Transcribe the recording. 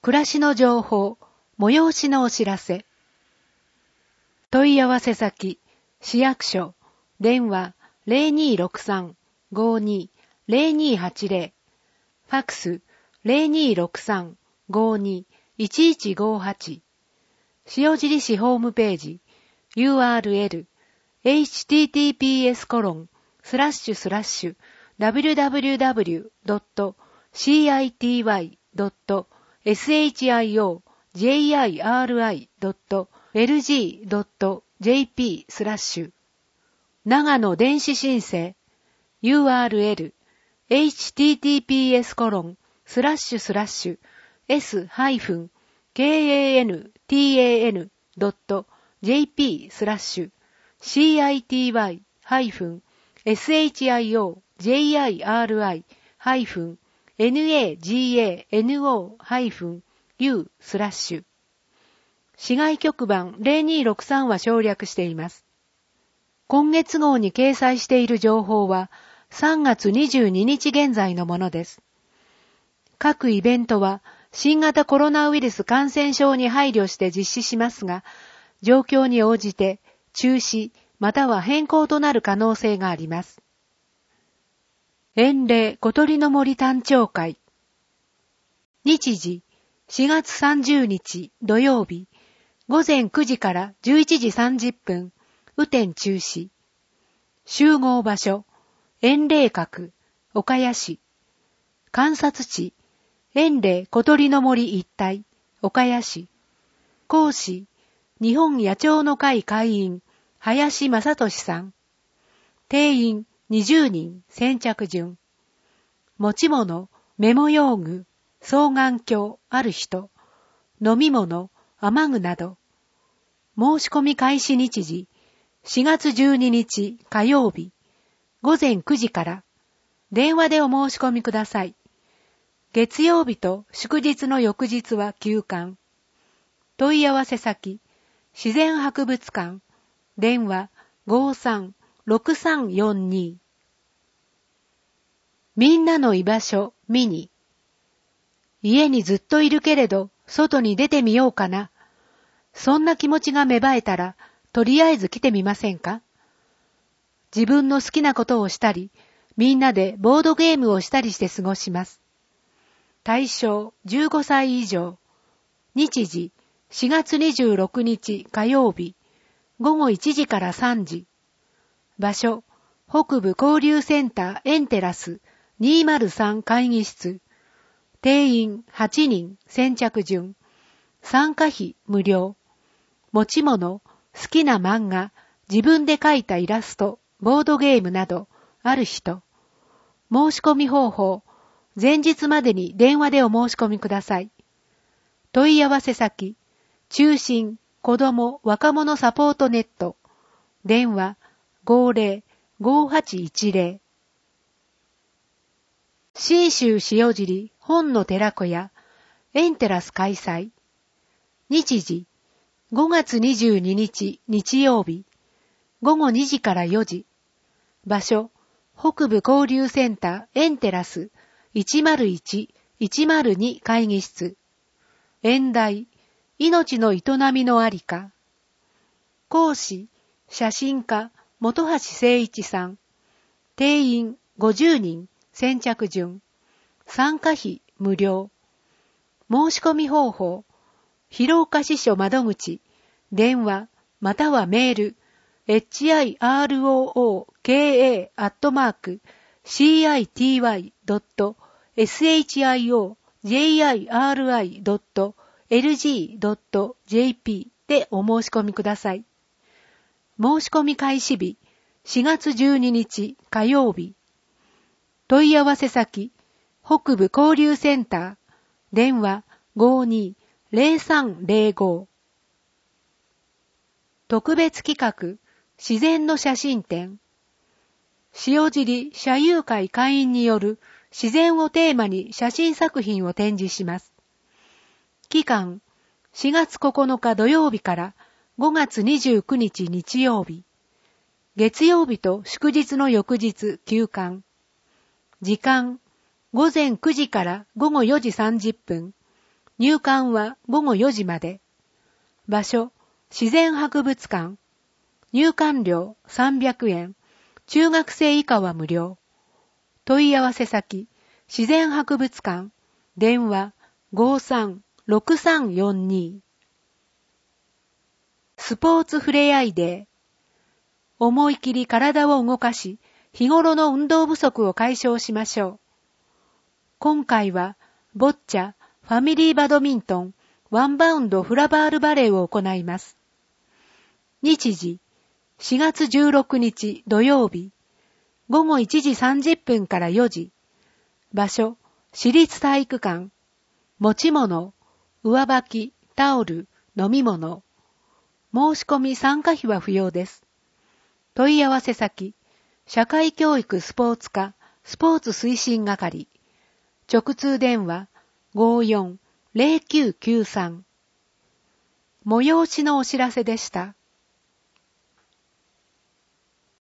暮らしの情報、催しのお知らせ。問い合わせ先、市役所、電話 0263-52-0280、ファックス 0263-52-1158、塩尻市ホームページ、URL https://www.city.shiri.lg.jp/ 長野電子申請 URL https://city-shiri.jp/city-nagano-u/ 市外局番0263は省略しています。今月号に掲載している情報は3月22日現在のものです。各イベントは新型コロナウイルス感染症に配慮して実施しますが、状況に応じて中止または変更となる可能性があります。遠霊小鳥の森誕生会。日時4月30日土曜日午前9時から11時30分、雨天中止。集合場所、遠霊閣、岡谷市。観察地、遠霊小鳥の森一帯、岡谷市。講師、日本野鳥の会会員、林正俊さん。定員20人、先着順。持ち物、メモ用具、双眼鏡ある人。飲み物、雨具など。申し込み開始日時、4月12日火曜日、午前9時から、電話でお申し込みください。月曜日と祝日の翌日は休館。問い合わせ先、自然博物館、電話53-6342。みんなの居場所、見に。家にずっといるけれど、外に出てみようかな。そんな気持ちが芽生えたら、とりあえず来てみませんか？自分の好きなことをしたり、みんなでボードゲームをしたりして過ごします。対象15歳以上。日時4月26日火曜日、午後1時から3時。場所、北部交流センターエンテラス203会議室。定員8人先着順。参加費無料。持ち物、好きな漫画、自分で描いたイラスト、ボードゲームなど、ある人。申し込み方法、前日までに電話でお申し込みください。問い合わせ先、中心、子ども、若者サポートネット。電話、50-5810。信州塩尻本の寺子屋、エンテラス開催。日時、5月22日日曜日、午後2時から4時。場所、北部交流センターエンテラス101-102会議室。演題、命の営みのありか。講師、写真家、本橋誠一さん。定員50人、先着順。参加費無料。申し込み方法、広岡支所窓口、電話、またはメール、hirooka@city.shiri.lg.jp でお申し込みください。申し込み開始日、4月12日火曜日。問い合わせ先、北部交流センター、電話52-0305。特別企画、自然の写真展。塩尻社友会会員による自然をテーマに写真作品を展示します。期間、4月9日土曜日から5月29日日曜日。月曜日と祝日の翌日休館。時間、午前9時から午後4時30分。 入館は午後4時まで。場所、自然博物館。入館料300円。中学生以下は無料。問い合わせ先、自然博物館。電話53-6342。スポーツふれあいデー。思い切り体を動かし、日頃の運動不足を解消しましょう。今回は、ボッチャ、ファミリーバドミントン、ワンバウンドフラバールバレーを行います。日時、4月16日土曜日、午後1時30分から4時。場所、市立体育館。持ち物、上履き、タオル、飲み物。申し込み参加費は不要です。問い合わせ先、社会教育スポーツ課、スポーツ推進係。直通電話、54-0993。催しのお知らせでした。